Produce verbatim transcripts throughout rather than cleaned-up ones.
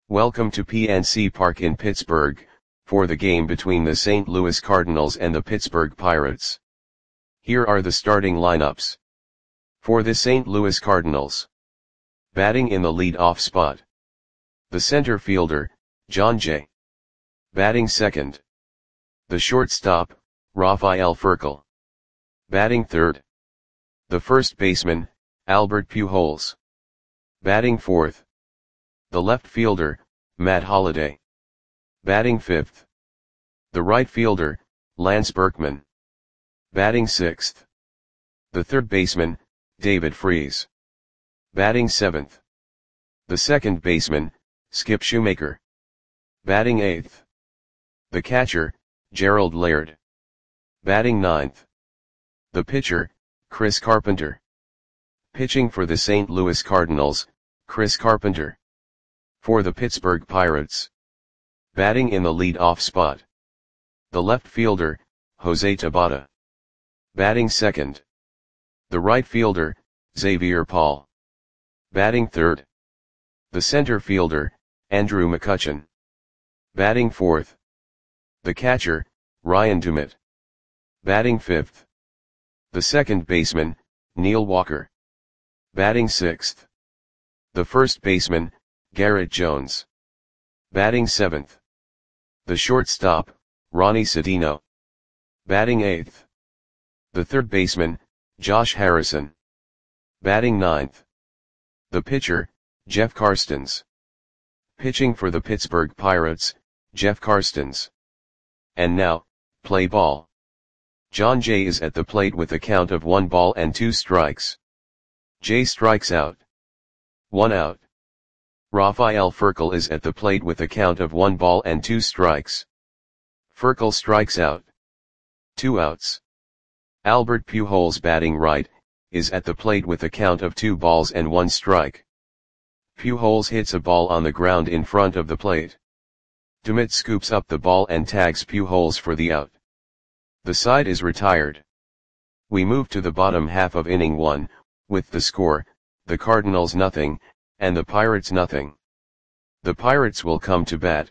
Welcome to P N C Park in Pittsburgh, for the game between the Saint Louis Cardinals and the Pittsburgh Pirates. Here are the starting lineups. For the Saint Louis Cardinals. Batting in the lead-off spot. The center fielder, John Jay. Batting second. The shortstop, Rafael Furcal. Batting third. The first baseman, Albert Pujols. Batting fourth. The left fielder, Matt Holliday. Batting fifth. The right fielder, Lance Berkman. Batting sixth. The third baseman, David Freese. Batting seventh. The second baseman, Skip Shoemaker. Batting eighth. The catcher, Gerald Laird. Batting ninth. The pitcher, Chris Carpenter. Pitching for the Saint Louis Cardinals, Chris Carpenter. For the Pittsburgh Pirates. Batting in the lead-off spot. The left fielder, Jose Tabata. Batting second. The right fielder, Xavier Paul. Batting third. The center fielder, Andrew McCutchen. Batting fourth. The catcher, Ryan Dumit. Batting fifth. The second baseman, Neil Walker. Batting sixth. The first baseman, Garrett Jones. Batting seventh. The shortstop, Ronnie Sedino. Batting eighth. The third baseman, Josh Harrison. Batting ninth. The pitcher, Jeff Karstens. Pitching for the Pittsburgh Pirates, Jeff Karstens. And now, play ball. John Jay is at the plate with a count of one ball and two strikes. Jay strikes out. One out. Rafael Furcal is at the plate with a count of one ball and two strikes. Furcal strikes out. Two outs. Albert Pujols, batting right, is at the plate with a count of two balls and one strike. Pujols hits a ball on the ground in front of the plate. Dumit scoops up the ball and tags Pujols for the out. The side is retired. We move to the bottom half of inning one, with the score, the Cardinals nothing, and the Pirates nothing. The Pirates will come to bat.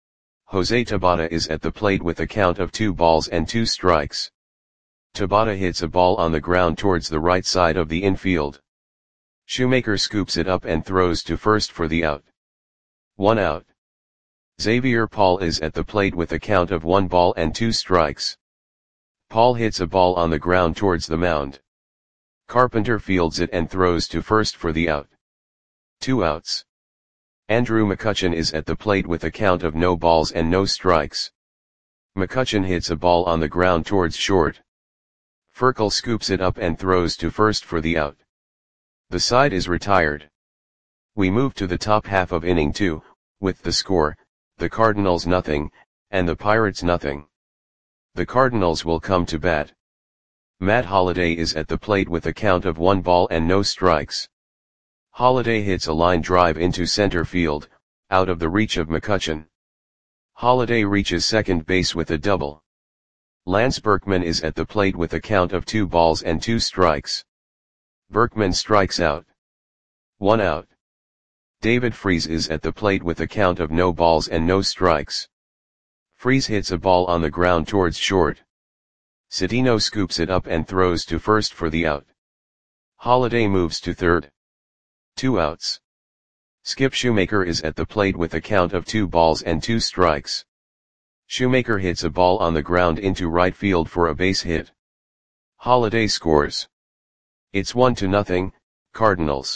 Jose Tabata is at the plate with a count of two balls and two strikes. Tabata hits a ball on the ground towards the right side of the infield. Shoemaker scoops it up and throws to first for the out. One out. Xavier Paul is at the plate with a count of one ball and two strikes. Paul hits a ball on the ground towards the mound. Carpenter fields it and throws to first for the out. Two outs. Andrew McCutchen is at the plate with a count of no balls and no strikes. McCutchen hits a ball on the ground towards short. Furcal scoops it up and throws to first for the out. The side is retired. We move to the top half of inning two, with the score, the Cardinals nothing, and the Pirates nothing. The Cardinals will come to bat. Matt Holliday is at the plate with a count of one ball and no strikes. Holliday hits a line drive into center field, out of the reach of McCutchen. Holliday reaches second base with a double. Lance Berkman is at the plate with a count of two balls and two strikes. Berkman strikes out. One out. David Freese is at the plate with a count of no balls and no strikes. Freese hits a ball on the ground towards short. Sedino scoops it up and throws to first for the out. Holliday moves to third. Two outs. Skip Shoemaker is at the plate with a count of two balls and two strikes. Shoemaker hits a ball on the ground into right field for a base hit. Holliday scores. It's one to nothing, Cardinals.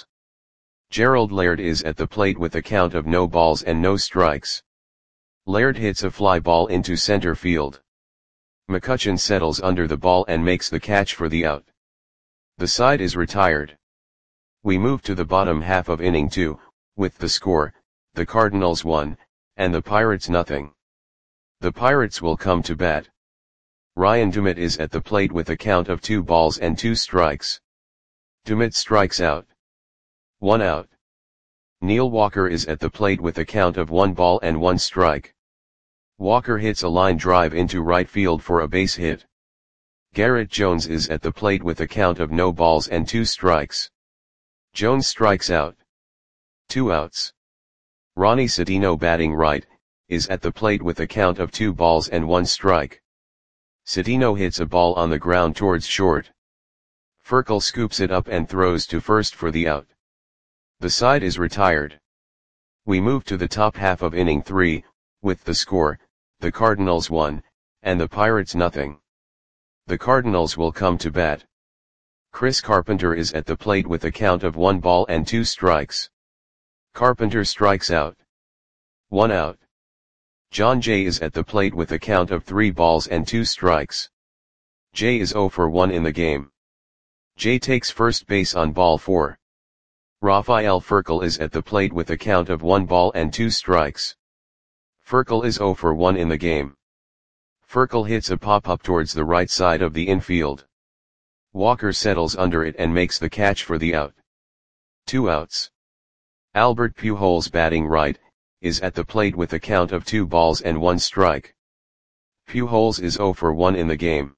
Gerald Laird is at the plate with a count of no balls and no strikes. Laird hits a fly ball into center field. McCutchen settles under the ball and makes the catch for the out. The side is retired. We move to the bottom half of inning two, with the score, the Cardinals one, and the Pirates nothing. The Pirates will come to bat. Ryan Dumit is at the plate with a count of two balls and two strikes. Dumit strikes out. One out. Neil Walker is at the plate with a count of one ball and one strike. Walker hits a line drive into right field for a base hit. Garrett Jones is at the plate with a count of no balls and two strikes. Jones strikes out. Two outs. Ronnie Cedeno batting right, is at the plate with a count of two balls and one strike. Cedeno hits a ball on the ground towards short. Furcal scoops it up and throws to first for the out. The side is retired. We move to the top half of inning three, with the score, the Cardinals one, and the Pirates nothing. The Cardinals will come to bat. Chris Carpenter is at the plate with a count of one ball and two strikes. Carpenter strikes out. One out. John Jay is at the plate with a count of three balls and two strikes. Jay is zero for one in the game. Jay takes first base on ball four. Rafael Furcal is at the plate with a count of one ball and two strikes. Furcal is zero for one in the game. Furcal hits a pop-up towards the right side of the infield. Walker settles under it and makes the catch for the out. Two outs. Albert Pujols batting right, is at the plate with a count of two balls and one strike. Pujols is zero for one in the game.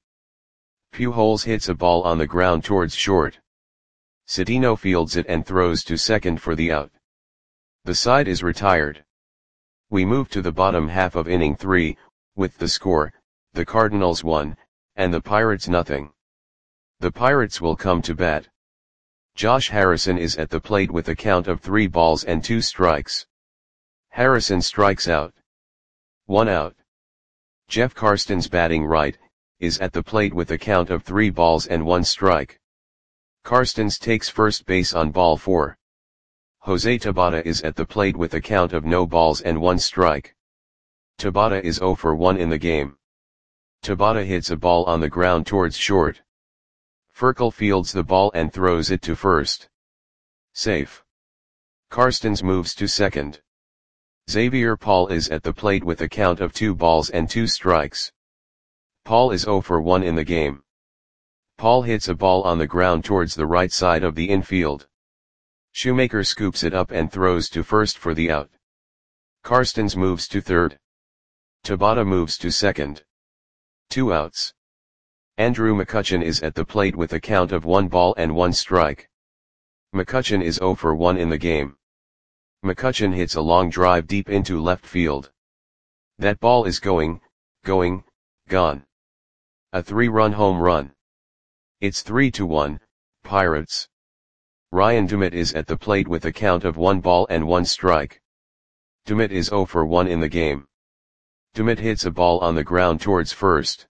Pujols hits a ball on the ground towards short. Cedeno fields it and throws to second for the out. The side is retired. We move to the bottom half of inning three, with the score, the Cardinals one, and the Pirates nothing. The Pirates will come to bat. Josh Harrison is at the plate with a count of three balls and two strikes. Harrison strikes out. One out. Jeff Karstens batting right, is at the plate with a count of three balls and one strike. Karstens takes first base on ball four. Jose Tabata is at the plate with a count of no balls and one strike. Tabata is zero for one in the game. Tabata hits a ball on the ground towards short. Furcal fields the ball and throws it to first. Safe. Karstens moves to second. Xavier Paul is at the plate with a count of two balls and two strikes. Paul is zero for one in the game. Paul hits a ball on the ground towards the right side of the infield. Shoemaker scoops it up and throws to first for the out. Karstens moves to third. Tabata moves to second. Two outs. Andrew McCutchen is at the plate with a count of one ball and one strike. McCutchen is zero for one in the game. McCutchen hits a long drive deep into left field. That ball is going, going, gone. A three-run home run. It's three to one, Pirates. Ryan Dumit is at the plate with a count of one ball and one strike. Dumit is zero for one in the game. Dumit hits a ball on the ground towards first.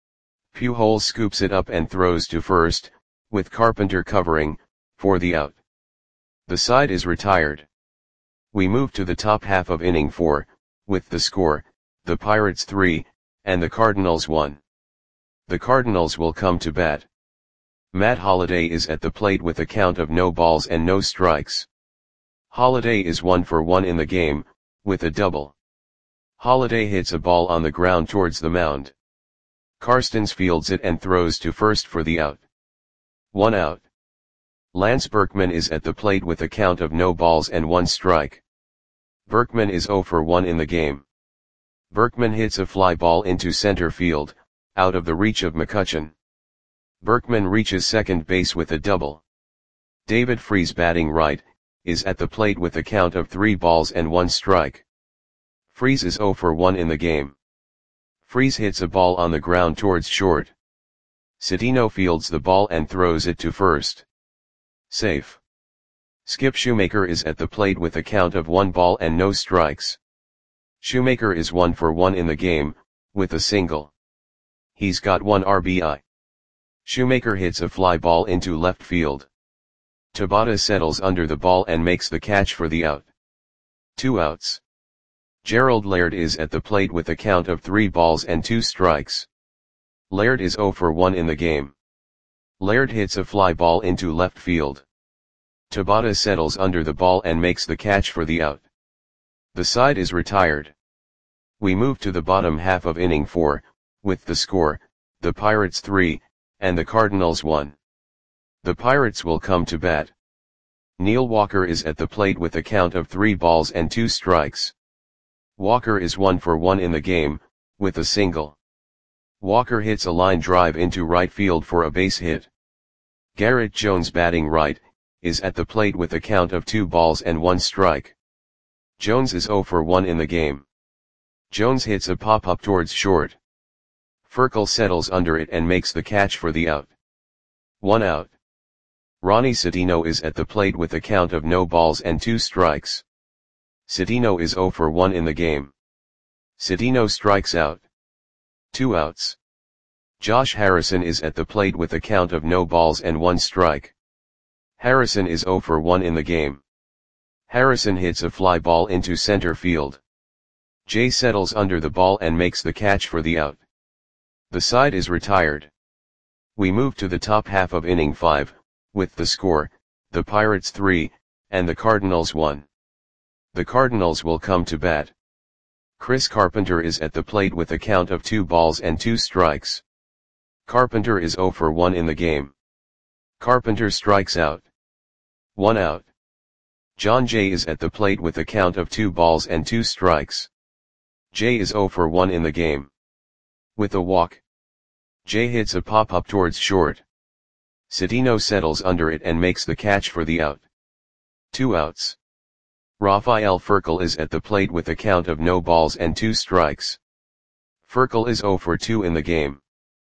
Pujols scoops it up and throws to first, with Carpenter covering, for the out. The side is retired. We move to the top half of inning four, with the score, the Pirates three, and the Cardinals one. The Cardinals will come to bat. Matt Holliday is at the plate with a count of no balls and no strikes. Holliday is one for one in the game, with a double. Holliday hits a ball on the ground towards the mound. Karstens fields it and throws to first for the out. One out. Lance Berkman is at the plate with a count of no balls and one strike. Berkman is zero for one in the game. Berkman hits a fly ball into center field, out of the reach of McCutchen. Berkman reaches second base with a double. David Freese batting right, is at the plate with a count of three balls and one strike. Freese is zero for one in the game. Freese hits a ball on the ground towards short. Cedeno fields the ball and throws it to first. Safe. Skip Shoemaker is at the plate with a count of one ball and no strikes. Shoemaker is one for one in the game, with a single. He's got one R B I. Shoemaker hits a fly ball into left field. Tabata settles under the ball and makes the catch for the out. Two outs. Gerald Laird is at the plate with a count of three balls and two strikes. Laird is zero for one in the game. Laird hits a fly ball into left field. Tabata settles under the ball and makes the catch for the out. The side is retired. We move to the bottom half of inning four, with the score, the Pirates three, and the Cardinals one. The Pirates will come to bat. Neil Walker is at the plate with a count of three balls and two strikes. Walker is one for one in the game, with a single. Walker hits a line drive into right field for a base hit. Garrett Jones batting right, is at the plate with a count of two balls and one strike. Jones is zero for one in the game. Jones hits a pop-up towards short. Furcal settles under it and makes the catch for the out. One out. Ronnie Citino is at the plate with a count of no balls and two strikes. Citino is zero for one in the game. Citino strikes out. Two outs. Josh Harrison is at the plate with a count of no balls and one strike. Harrison is zero for one in the game. Harrison hits a fly ball into center field. Jay settles under the ball and makes the catch for the out. The side is retired. We move to the top half of inning five, with the score, the Pirates three, and the Cardinals one. The Cardinals will come to bat. Chris Carpenter is at the plate with a count of two balls and two strikes. Carpenter is zero for one in the game. Carpenter strikes out. One out. John Jay is at the plate with a count of two balls and two strikes. Jay is zero for one in the game. With a walk. Jay hits a pop-up towards short. Citino settles under it and makes the catch for the out. Two outs. Rafael Furcal is at the plate with a count of no balls and two strikes. Furcal is zero for two in the game.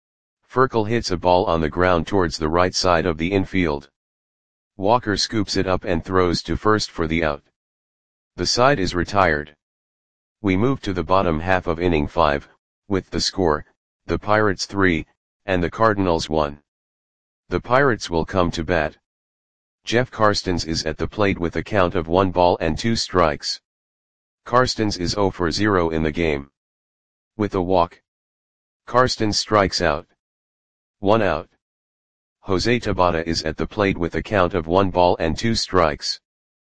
Furcal hits a ball on the ground towards the right side of the infield. Walker scoops it up and throws to first for the out. The side is retired. We move to the bottom half of inning five, with the score, the Pirates three, and the Cardinals one. The Pirates will come to bat. Jeff Karstens is at the plate with a count of one ball and two strikes. Karstens is zero for zero in the game. With a walk. Karstens strikes out. One out. Jose Tabata is at the plate with a count of one ball and two strikes.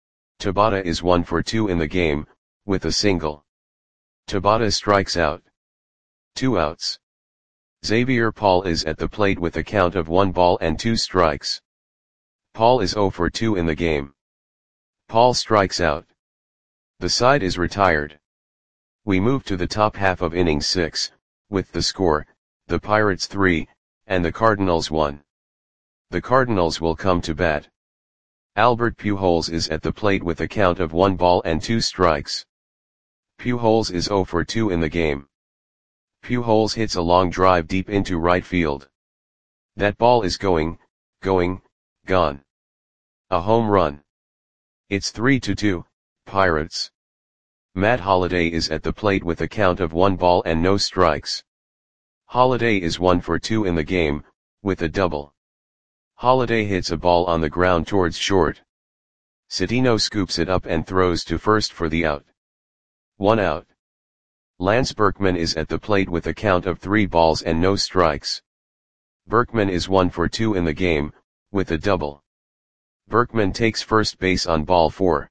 Tabata is one for two in the game, with a single. Tabata strikes out. Two outs. Xavier Paul is at the plate with a count of one ball and two strikes. Paul is zero for two in the game. Paul strikes out. The side is retired. We move to the top half of inning six, with the score, the Pirates three, and the Cardinals one. The Cardinals will come to bat. Albert Pujols is at the plate with a count of one ball and two strikes. Pujols is zero for two in the game. Pujols hits a long drive deep into right field. That ball is going, going, gone. A home run. It's three to two, Pirates. Matt Holliday is at the plate with a count of one ball and no strikes. Holliday is one for two in the game, with a double. Holliday hits a ball on the ground towards short. Citino scoops it up and throws to first for the out. One out. Lance Berkman is at the plate with a count of three balls and no strikes. Berkman is one for two in the game, with a double. Berkman takes first base on ball four.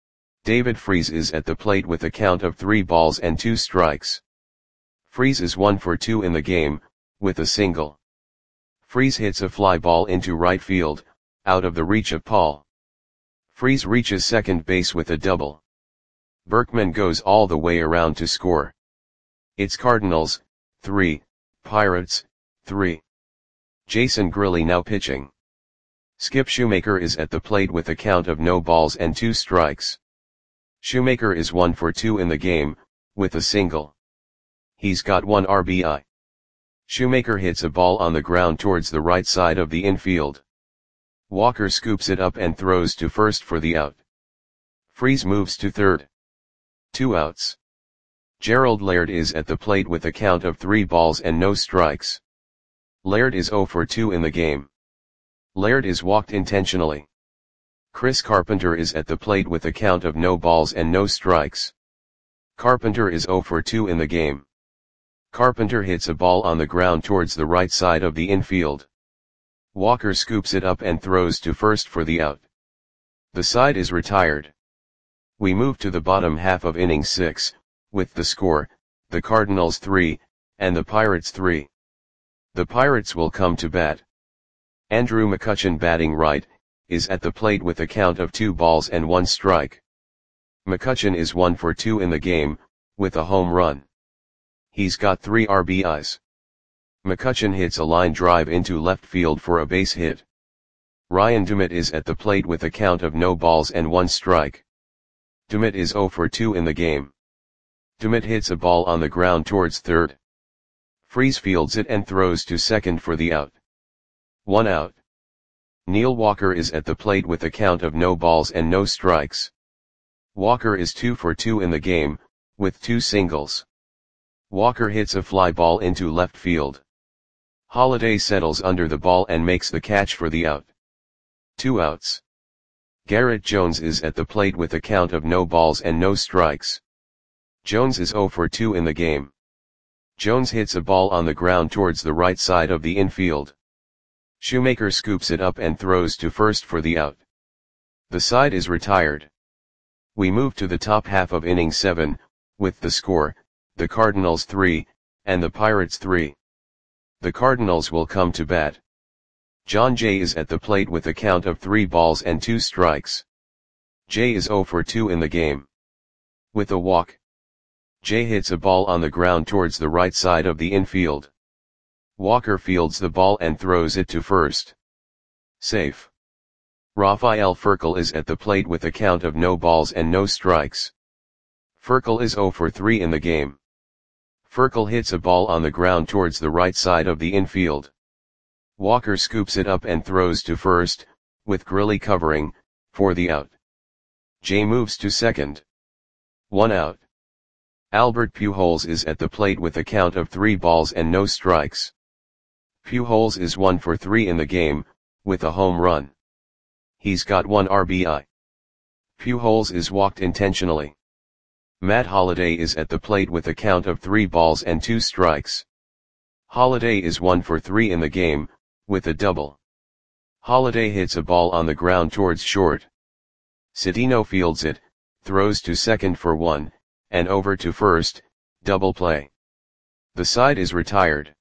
David Freese is at the plate with a count of three balls and two strikes. Freese is one for two in the game, with a single. Freese hits a fly ball into right field, out of the reach of Paul. Freese reaches second base with a double. Berkman goes all the way around to score. It's Cardinals, three, Pirates, three. Jason Grilli now pitching. Skip Shoemaker is at the plate with a count of no balls and two strikes. Shoemaker is one for two in the game, with a single. He's got one R B I. Shoemaker hits a ball on the ground towards the right side of the infield. Walker scoops it up and throws to first for the out. Freese moves to third. Two outs. Gerald Laird is at the plate with a count of three balls and no strikes. Laird is zero for two in the game. Laird is walked intentionally. Chris Carpenter is at the plate with a count of no balls and no strikes. Carpenter is zero for two in the game. Carpenter hits a ball on the ground towards the right side of the infield. Walker scoops it up and throws to first for the out. The side is retired. We move to the bottom half of inning six, with the score, the Cardinals three, and the Pirates three. The Pirates will come to bat. Andrew McCutchen, batting right, is at the plate with a count of two balls and one strike. McCutchen is one for two in the game, with a home run. He's got three R B Is. McCutchen hits a line drive into left field for a base hit. Ryan Dumit is at the plate with a count of no balls and one strike. Dumit is zero for two in the game. Dumit hits a ball on the ground towards third. Freese fields it and throws to second for the out. One out. Neil Walker is at the plate with a count of no balls and no strikes. Walker is two for two in the game, with two singles. Walker hits a fly ball into left field. Holliday settles under the ball and makes the catch for the out. Two outs. Garrett Jones is at the plate with a count of no balls and no strikes. Jones is zero for two in the game. Jones hits a ball on the ground towards the right side of the infield. Shoemaker scoops it up and throws to first for the out. The side is retired. We move to the top half of inning seven, with the score, the Cardinals three, and the Pirates three. The Cardinals will come to bat. John Jay is at the plate with a count of three balls and two strikes. Jay is zero for two in the game. With a walk, Jay hits a ball on the ground towards the right side of the infield. Walker fields the ball and throws it to first. Safe. Rafael Furcal is at the plate with a count of no balls and no strikes. Furcal is zero for three in the game. Furcal hits a ball on the ground towards the right side of the infield. Walker scoops it up and throws to first, with Grilli covering, for the out. Jay moves to second. One out. Albert Pujols is at the plate with a count of three balls and no strikes. Pujols is one for three in the game, with a home run. He's got one R B I. Pujols is walked intentionally. Matt Holliday is at the plate with a count of three balls and two strikes. Holliday is one for three in the game, with a double. Holliday hits a ball on the ground towards short. Cedeno fields it, throws to second for one, and over to first, double play. The side is retired.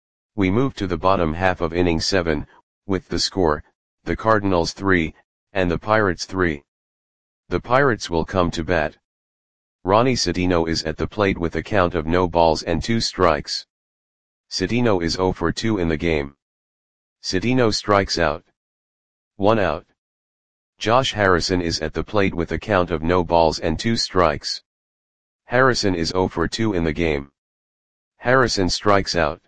We move to the bottom half of inning seven, with the score, the Cardinals three, and the Pirates three. The Pirates will come to bat. Ronnie Cedeno is at the plate with a count of no balls and two strikes. Cedeno is zero for two in the game. Cedeno strikes out. One out. Josh Harrison is at the plate with a count of no balls and two strikes. Harrison is zero for two in the game. Harrison strikes out.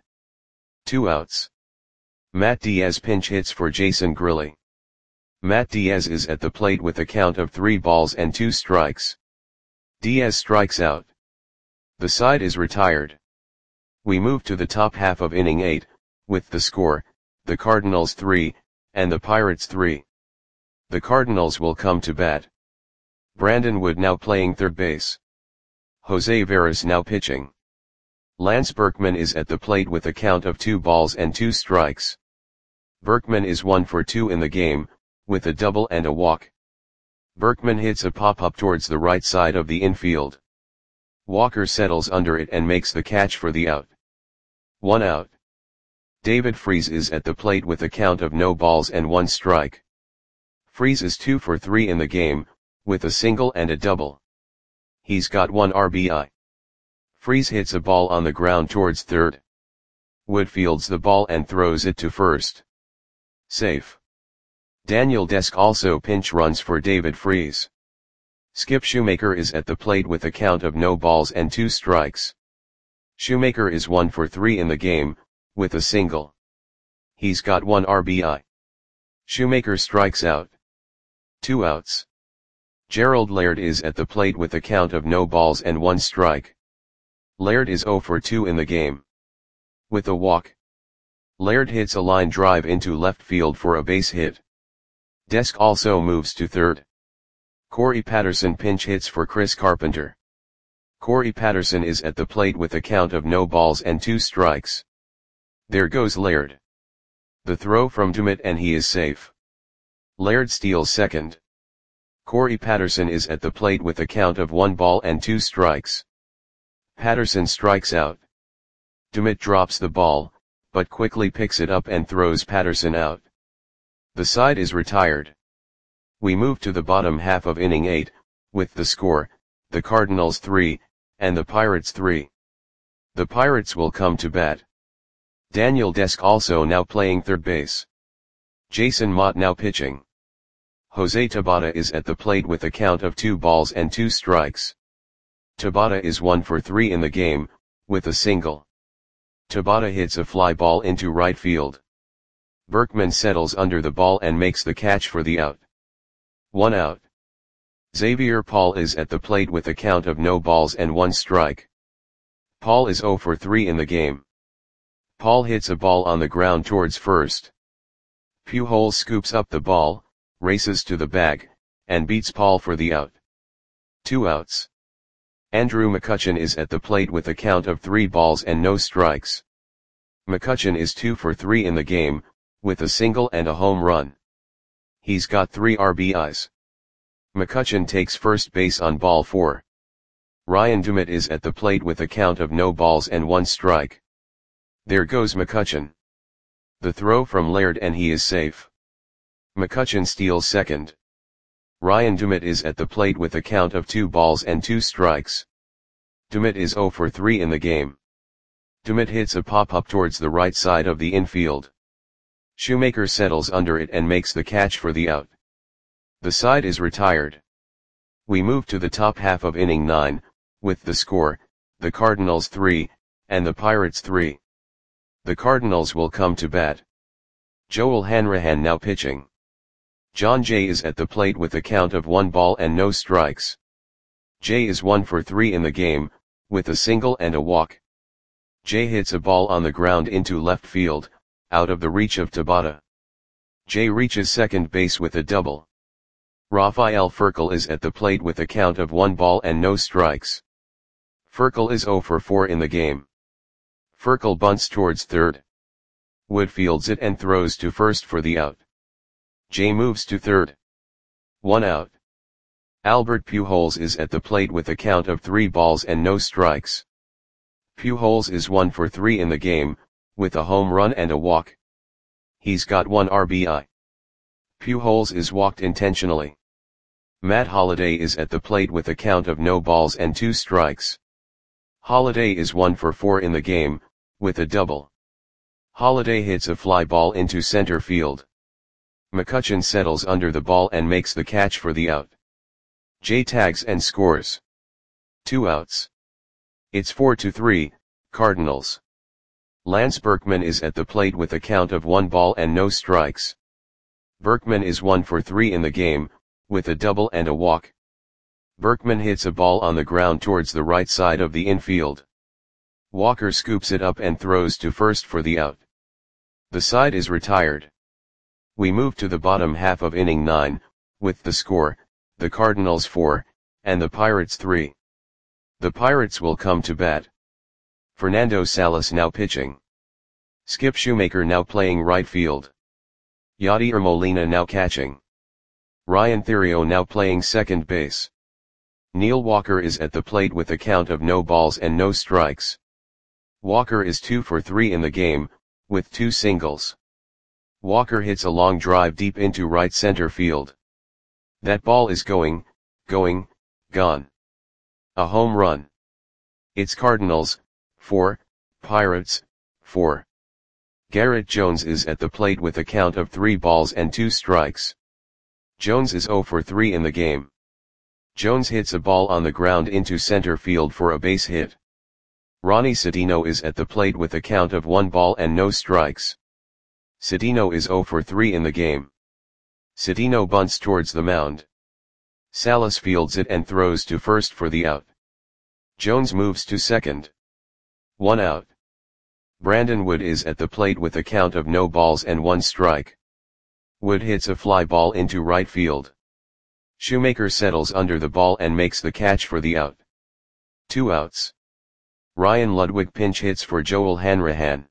Two outs. Matt Diaz pinch hits for Jason Grilli. Matt Diaz is at the plate with a count of three balls and two strikes. Diaz strikes out. The side is retired. We move to the top half of inning eight, with the score, the Cardinals three, and the Pirates three. The Cardinals will come to bat. Brandon Wood now playing third base. Jose Veras now pitching. Lance Berkman is at the plate with a count of two balls and two strikes. Berkman is one for two in the game, with a double and a walk. Berkman hits a pop-up towards the right side of the infield. Walker settles under it and makes the catch for the out. One out. David Freese is at the plate with a count of no balls and one strike. Freese is two for three in the game, with a single and a double. He's got one R B I. Freese hits a ball on the ground towards third. Wood fields the ball and throws it to first. Safe. Daniel Desk also pinch runs for David Freese. Skip Shoemaker is at the plate with a count of no balls and two strikes. Shoemaker is one for three in the game, with a single. He's got one R B I. Shoemaker strikes out. Two outs. Gerald Laird is at the plate with a count of no balls and one strike. Laird is zero for two in the game. With a walk, Laird hits a line drive into left field for a base hit. Desk also moves to third. Corey Patterson pinch hits for Chris Carpenter. Corey Patterson is at the plate with a count of no balls and two strikes. There goes Laird. The throw from Dumit and he is safe. Laird steals second. Corey Patterson is at the plate with a count of one ball and two strikes. Patterson strikes out. Dumit drops the ball, but quickly picks it up and throws Patterson out. The side is retired. We move to the bottom half of inning eight, with the score, the Cardinals three, and the Pirates three. The Pirates will come to bat. Daniel Desk also now playing third base. Jason Mott now pitching. Jose Tabata is at the plate with a count of two balls and two strikes. Tabata is one for three in the game, with a single. Tabata hits a fly ball into right field. Berkman settles under the ball and makes the catch for the out. One out. Xavier Paul is at the plate with a count of no balls and one strike. Paul is zero for three in the game. Paul hits a ball on the ground towards first. Pujols scoops up the ball, races to the bag, and beats Paul for the out. Two outs. Andrew McCutchen is at the plate with a count of three balls and no strikes. McCutchen is two for three in the game, with a single and a home run. He's got three R B Is. McCutchen takes first base on ball four. Ryan Dumit is at the plate with a count of no balls and one strike. There goes McCutchen. The throw from Laird and he is safe. McCutchen steals second. Ryan Dumit is at the plate with a count of two balls and two strikes. Dumit is zero for three in the game. Dumit hits a pop-up towards the right side of the infield. Shoemaker settles under it and makes the catch for the out. The side is retired. We move to the top half of inning nine, with the score, the Cardinals three, and the Pirates three. The Cardinals will come to bat. Joel Hanrahan now pitching. John Jay is at the plate with a count of one ball and no strikes. Jay is one for three in the game, with a single and a walk. Jay hits a ball on the ground into left field, out of the reach of Tabata. Jay reaches second base with a double. Rafael Furcal is at the plate with a count of one ball and no strikes. Furcal is zero for four in the game. Furcal bunts towards third. Wood fields it and throws to first for the out. Jay moves to third. One out. Albert Pujols is at the plate with a count of three balls and no strikes. Pujols is one for three in the game, with a home run and a walk. He's got one R B I. Pujols is walked intentionally. Matt Holliday is at the plate with a count of no balls and two strikes. Holliday is one for four in the game, with a double. Holliday hits a fly ball into center field. McCutchen settles under the ball and makes the catch for the out. Jay tags and scores. Two outs. It's four to three, Cardinals. Lance Berkman is at the plate with a count of one ball and no strikes. Berkman is one for three in the game, with a double and a walk. Berkman hits a ball on the ground towards the right side of the infield. Walker scoops it up and throws to first for the out. The side is retired. We move to the bottom half of inning nine, with the score, the Cardinals four, and the Pirates three. The Pirates will come to bat. Fernando Salas now pitching. Skip Shoemaker now playing right field. Yadier Molina now catching. Ryan Theriot now playing second base. Neil Walker is at the plate with a count of no balls and no strikes. Walker is two for three in the game, with two singles. Walker hits a long drive deep into right center field. That ball is going, going, gone. A home run. It's Cardinals, four, Pirates, four. Garrett Jones is at the plate with a count of three balls and two strikes. Jones is zero for three in the game. Jones hits a ball on the ground into center field for a base hit. Ronnie Cedeno is at the plate with a count of one ball and no strikes. Cedeno is zero for three in the game. Cedeno bunts towards the mound. Salas fields it and throws to first for the out. Jones moves to second. One out. Brandon Wood is at the plate with a count of no balls and one strike. Wood hits a fly ball into right field. Shoemaker settles under the ball and makes the catch for the out. Two outs. Ryan Ludwig pinch hits for Joel Hanrahan.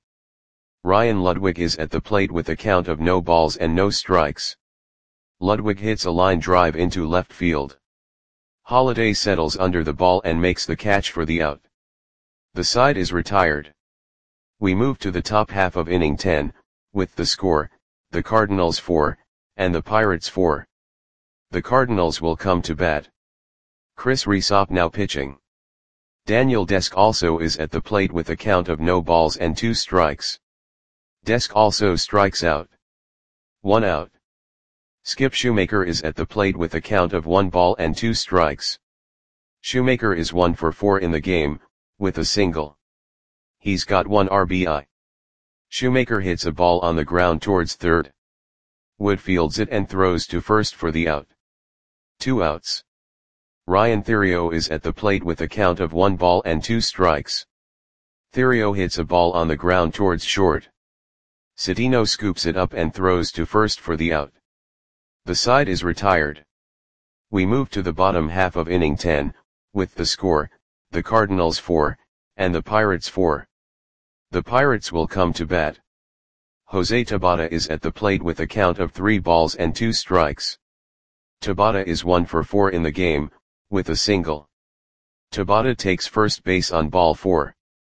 Ryan Ludwig is at the plate with a count of no balls and no strikes. Ludwig hits a line drive into left field. Holliday settles under the ball and makes the catch for the out. The side is retired. We move to the top half of inning ten, with the score, the Cardinals four, and the Pirates four. The Cardinals will come to bat. Chris Rysop now pitching. Daniel Desk also is at the plate with a count of no balls and two strikes. Desk also strikes out. One out. Skip Shoemaker is at the plate with a count of one ball and two strikes. Shoemaker is one for four in the game, with a single. He's got one R B I. Shoemaker hits a ball on the ground towards third. Wood fields it and throws to first for the out. Two outs. Ryan Theriot is at the plate with a count of one ball and two strikes. Theriot hits a ball on the ground towards short. Citino scoops it up and throws to first for the out. The side is retired. We move to the bottom half of inning ten, with the score, the Cardinals four, and the Pirates four. The Pirates will come to bat. Jose Tabata is at the plate with a count of three balls and two strikes. Tabata is one for four in the game, with a single. Tabata takes first base on ball four.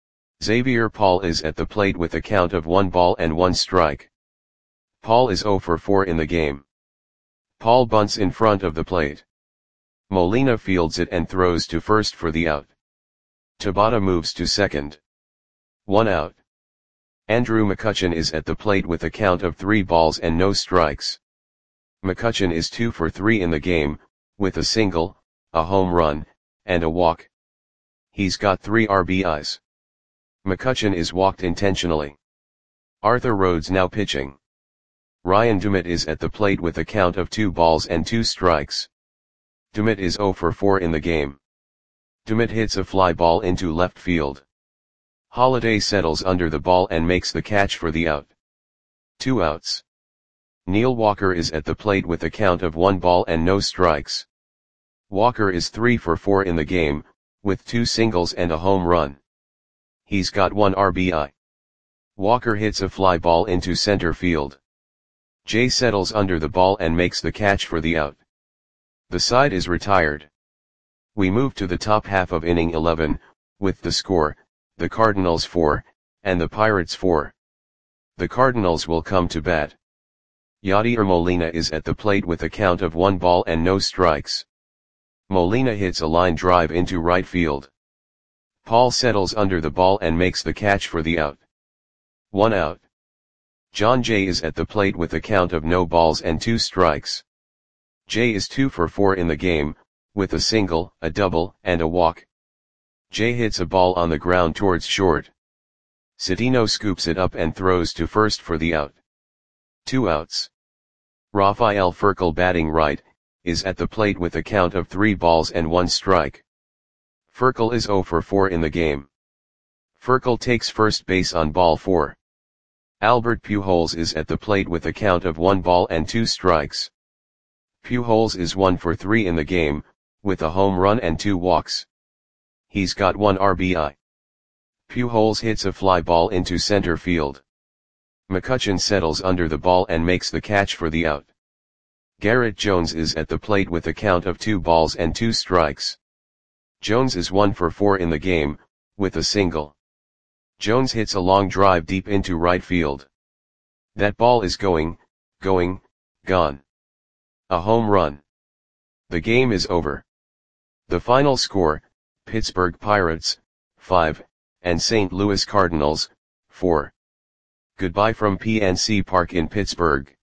Xavier Paul is at the plate with a count of one ball and one strike. Paul is zero for four in the game. Paul bunts in front of the plate. Molina fields it and throws to first for the out. Tabata moves to second. One out. Andrew McCutchen is at the plate with a count of three balls and no strikes. McCutchen is two for three in the game, with a single, a home run, and a walk. He's got three R B Is. McCutchen is walked intentionally. Arthur Rhodes now pitching. Ryan Dumit is at the plate with a count of two balls and two strikes. Dumit is zero for four in the game. Dumit hits a fly ball into left field. Holliday settles under the ball and makes the catch for the out. Two outs. Neil Walker is at the plate with a count of one ball and no strikes. Walker is three for four in the game, with two singles and a home run. He's got one R B I. Walker hits a fly ball into center field. Jay settles under the ball and makes the catch for the out. The side is retired. We move to the top half of inning eleven, with the score, the Cardinals four, and the Pirates four. The Cardinals will come to bat. Yadier Molina is at the plate with a count of one ball and no strikes. Molina hits a line drive into right field. Paul settles under the ball and makes the catch for the out. One out. John Jay is at the plate with a count of no balls and two strikes. Jay is two for four in the game, with a single, a double, and a walk. Jay hits a ball on the ground towards short. Citino scoops it up and throws to first for the out. Two outs. Rafael Furcal, batting right, is at the plate with a count of three balls and one strike. Furcal is zero for four in the game. Furcal takes first base on ball four. Albert Pujols is at the plate with a count of one ball and two strikes. Pujols is one for three in the game, with a home run and two walks. He's got one R B I. Pujols hits a fly ball into center field. McCutchen settles under the ball and makes the catch for the out. Garrett Jones is at the plate with a count of two balls and two strikes. Jones is one for four in the game, with a single. Jones hits a long drive deep into right field. That ball is going, going, gone. A home run. The game is over. The final score, Pittsburgh Pirates, five, and Saint Louis Cardinals, four. Goodbye from P N C Park in Pittsburgh.